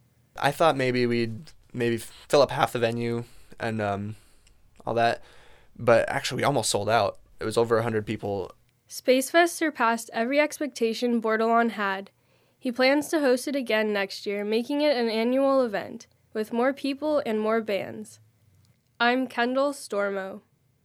I thought maybe we'd fill up half the venue and all that, but actually we almost sold out. It was over 100 people. Spacefest surpassed every expectation Bordelon had. He plans to host it again next year, making it an annual event, with more people and more bands. I'm Kendall Stormo.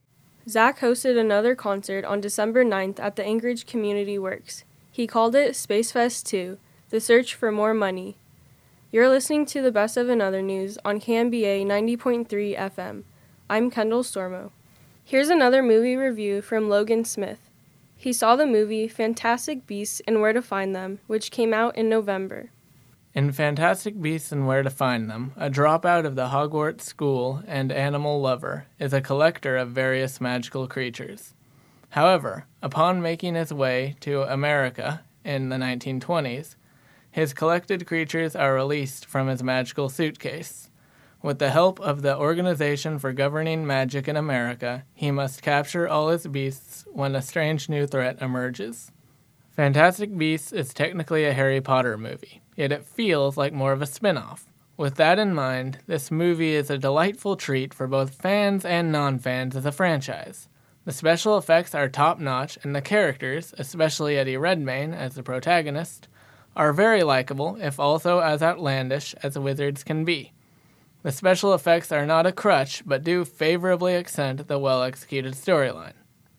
Zach hosted another concert on December 9th at the Anchorage Community Works. He called it Spacefest 2, The Search for More Money. You're listening to the Best of Another News on KMBA 90.3 FM. I'm Kendall Stormo. Here's another movie review from Logan Smith. He saw the movie Fantastic Beasts and Where to Find Them, which came out in November. In Fantastic Beasts and Where to Find Them, a dropout of the Hogwarts school and animal lover is a collector of various magical creatures. However, upon making his way to America in the 1920s, his collected creatures are released from his magical suitcase. With the help of the Organization for Governing Magic in America, he must capture all his beasts when a strange new threat emerges. Fantastic Beasts is technically a Harry Potter movie, yet it feels like more of a spin-off. With that in mind, this movie is a delightful treat for both fans and non-fans of the franchise. The special effects are top-notch, and the characters, especially Eddie Redmayne as the protagonist, are very likable, if also as outlandish as wizards can be. The special effects are not a crutch, but do favorably accent the well-executed storyline.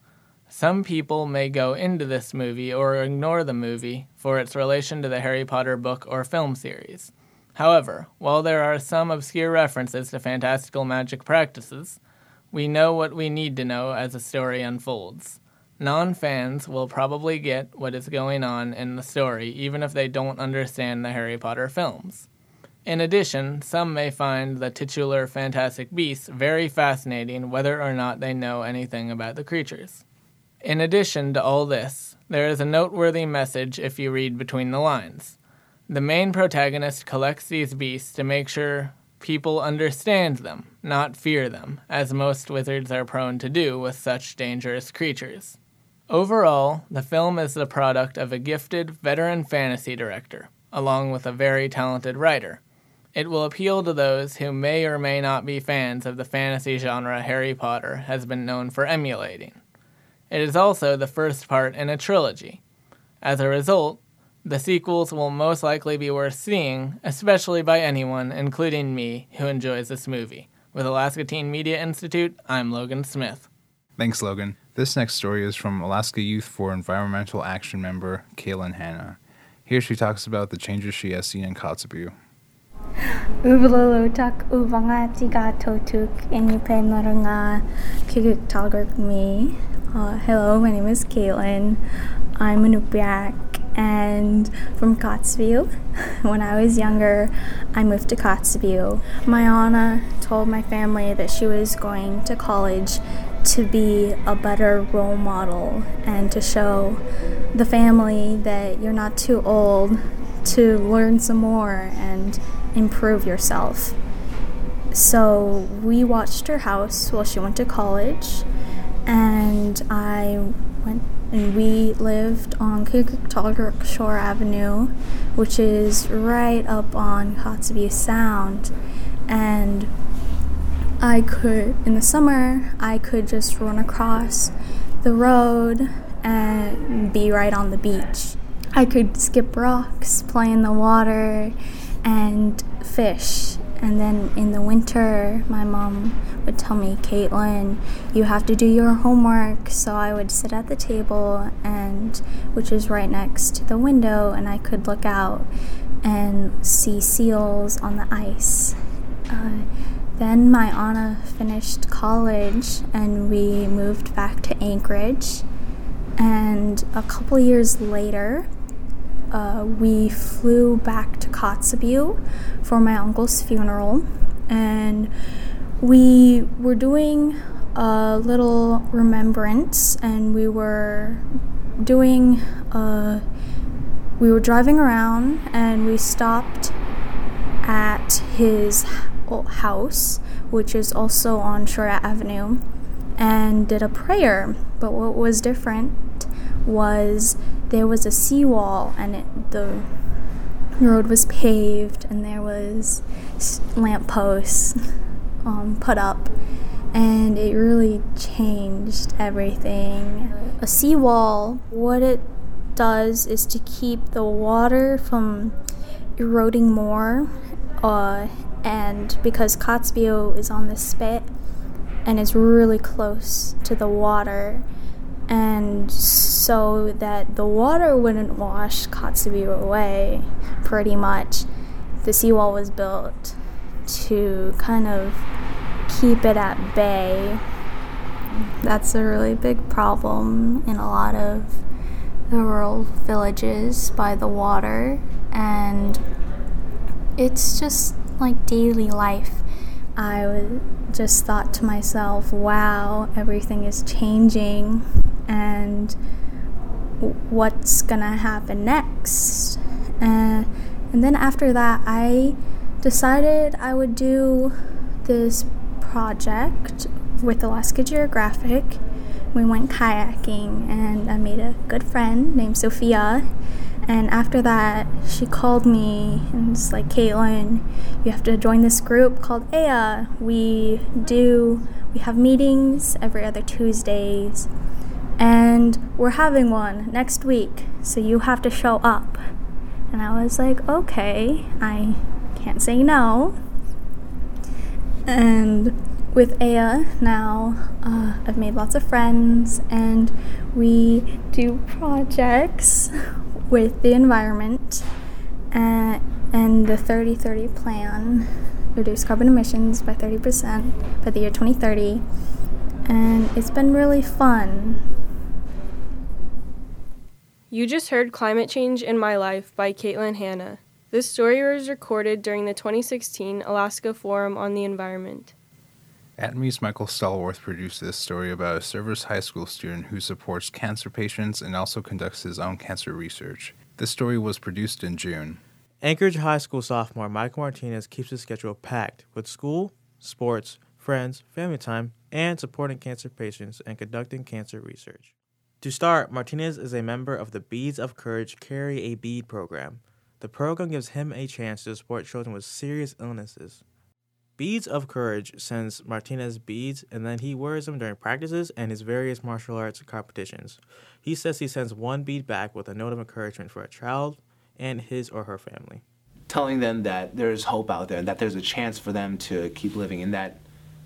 Some people may go into this movie or ignore the movie for its relation to the Harry Potter book or film series. However, while there are some obscure references to fantastical magic practices, we know what we need to know as the story unfolds. Non-fans will probably get what is going on in the story even if they don't understand the Harry Potter films. In addition, some may find the titular Fantastic Beasts very fascinating whether or not they know anything about the creatures. In addition to all this, there is a noteworthy message if you read between the lines. The main protagonist collects these beasts to make sure people understand them, not fear them, as most wizards are prone to do with such dangerous creatures. Overall, the film is the product of a gifted veteran fantasy director, along with a very talented writer. It will appeal to those who may or may not be fans of the fantasy genre Harry Potter has been known for emulating. It is also the first part in a trilogy. As a result, the sequels will most likely be worth seeing, especially by anyone, including me, who enjoys this movie. With Alaska Teen Media Institute, I'm Logan Smith. Thanks, Logan. This next story is from Alaska Youth for Environmental Action member Kaylin Hanna. Here she talks about the changes she has seen in Kotzebue. Ublolotak uvanga tiga totuk inyupen maranga kiguk talgurk me. Hello, my name is Caitlin. I'm a Inupiaq and from Kotzebue. When I was younger, I moved to Kotzebue. My Anna told my family that she was going to college to be a better role model and to show the family that you're not too old to learn some more and improve yourself. So we watched her house while she went to college, and we lived on Kuguk Shore Avenue, which is right up on Kotzebue Sound. And in the summer, I could just run across the road and be right on the beach. I could skip rocks, play in the water, and fish. And then in the winter, my mom would tell me, Caitlin, you have to do your homework. So I would sit at the table, which is right next to the window, and I could look out and see seals on the ice. Then my Anna finished college, and we moved back to Anchorage. And a couple years later, we flew back to Kotzebue for my uncle's funeral, and we were doing a little remembrance, and we were driving around, and we stopped at his house, which is also on Shora Avenue, and did a prayer. But what was different was there was a seawall, and the road was paved, and there was lampposts put up, and it really changed everything. A seawall, what it does is to keep the water from eroding more, and because Kotzebue is on the spit and is really close to the water, and so that the water wouldn't wash Kotzebue away, pretty much, the seawall was built to kind of keep it at bay. That's a really big problem in a lot of the rural villages by the water, and it's just like daily life. I just thought to myself, wow, everything is changing, and what's gonna happen next? And then after that, I decided I would do this project with Alaska Geographic. We went kayaking, and I made a good friend named Sophia. And after that, she called me and was like, Caitlin, you have to join this group called Aya. We have meetings every other Tuesdays, and we're having one next week, so you have to show up. And I was like, okay, I can't say no. And with Aya now, I've made lots of friends, and we do projects with the environment and the 30-30 plan, reduce carbon emissions by 30% by the year 2030, and it's been really fun. You just heard Climate Change in My Life by Caitlin Hanna. This story was recorded during the 2016 Alaska Forum on the Environment. ATME's Michael Stallworth produced this story about a Service High School student who supports cancer patients and also conducts his own cancer research. This story was produced in June. Anchorage High School sophomore Michael Martinez keeps his schedule packed with school, sports, friends, family time, and supporting cancer patients and conducting cancer research. To start, Martinez is a member of the Beads of Courage Carry a Bead program. The program gives him a chance to support children with serious illnesses. Beads of Courage sends Martinez beads, and then he wears them during practices and his various martial arts competitions. He says he sends one bead back with a note of encouragement for a child and his or her family. Telling them that there's hope out there, that there's a chance for them to keep living, and that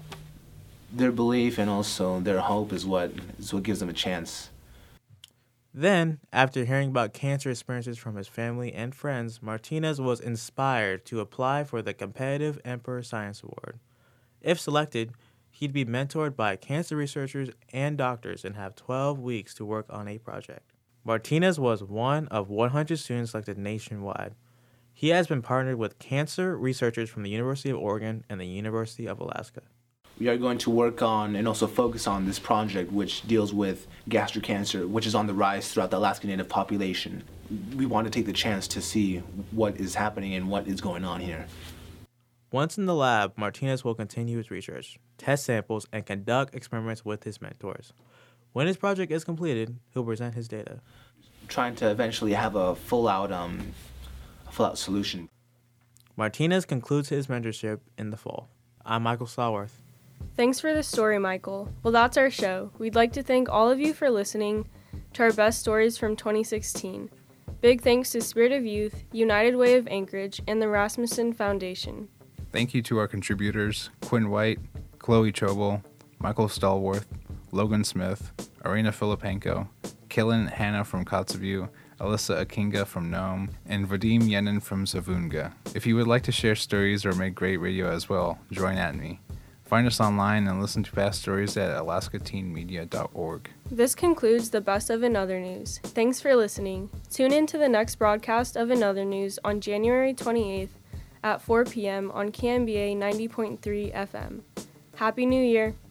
their belief and also their hope is what gives them a chance. Then, after hearing about cancer experiences from his family and friends, Martinez was inspired to apply for the competitive Emperor Science Award. If selected, he'd be mentored by cancer researchers and doctors and have 12 weeks to work on a project. Martinez was one of 100 students selected nationwide. He has been partnered with cancer researchers from the University of Oregon and the University of Alaska. We are going to work on and also focus on this project which deals with gastric cancer, which is on the rise throughout the Alaska Native population. We want to take the chance to see what is happening and what is going on here. Once in the lab, Martinez will continue his research, test samples, and conduct experiments with his mentors. When his project is completed, he'll present his data. Trying to eventually have a full-out solution. Martinez concludes his mentorship in the fall. I'm Michael Stallworth. Thanks for the story, Michael. Well, that's our show. We'd like to thank all of you for listening to our best stories from 2016. Big thanks to Spirit of Youth, United Way of Anchorage, and the Rasmussen Foundation. Thank you to our contributors, Quinn White, Chloe Chobel, Michael Stallworth, Logan Smith, Arena Filipenko, Caitlin Hanna from Kotzebue, Alyssa Akinga from Nome, and Vadim Yenin from Zavunga. If you would like to share stories or make great radio as well, join ATME. Find us online and listen to past stories at alaskateenmedia.org. This concludes the Best of Another News. Thanks for listening. Tune in to the next broadcast of Another News on January 28th at 4 p.m. on KMBA 90.3 FM. Happy New Year!